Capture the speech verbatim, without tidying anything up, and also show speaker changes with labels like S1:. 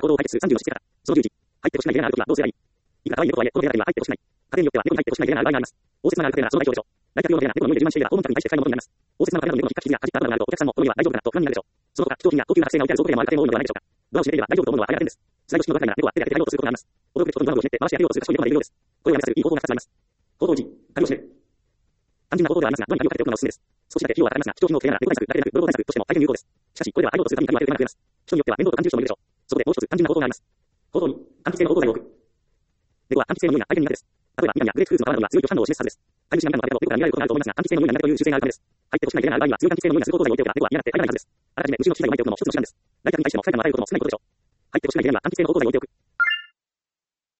S1: 行動を解決するさんじゅうの質から、そのじゅういち、入ってほしくないゲーナーあるときはどうすればいい？いくら可愛い猫とはいえ、このゲーナーには入ってほしくない。家庭によっては猫に入ってほしくないゲーナーがあります。応接間がある家庭ならその代表でしょう。来客用のゲーナー、猫の匂いで充満していれば、訪問客に対して不快なものになります。応接間の壁などに猫の引っかき傷や弾いた油があると、お客さんもこの家は大丈夫だなと不安になるでしょう。その他、貴重品や高級な剥製が置いてある倉庫でもある家庭も多いのではないでしょうか。ドアを閉めていれば大丈夫と思うのはあれだけです。スライド式のドアから猫は手で開けて入ろうとすることがあります。驚くべきことにドアを閉めて回して開けようとする賢い猫がいるようです。これをやめさせるいい方法がふたつあります。行動いち、鍵を閉める。単純な方法ではありますが、どうにか鍵をかけておくのがおすすめです。少しだけ費用はかかりますが、貴重品をつけながら猫対策だけでなく、泥棒対策としても大変有効です。しかし、これでは入ろうとするたびに鍵を開ける手間が増えます。人によっては面倒と感じる人もいるでしょう。そこでもう一つ単純な方法があります。行動に、換気性の方法剤を置く。猫は換気性の匂いが大変苦手です。例えば、ミカンやグレープフルーツの皮などには強い拒否反応を示すはずです。飼い主がミカンの壁と猫から見られることがあると思いますが、換気性の匂いが苦手という習性があるためです。入ってほしくないゲーナーがある場合には、強い換気性の匂いがする方剤を置いておけば、猫は嫌がって入らないはずです。あらかじめ虫の機材を巻いておくのも一つの手段です。来客に対しても不快なまま入ることも少ないことでしょう。入ってほしくないゲーナーには換気性の方剤を置いておく。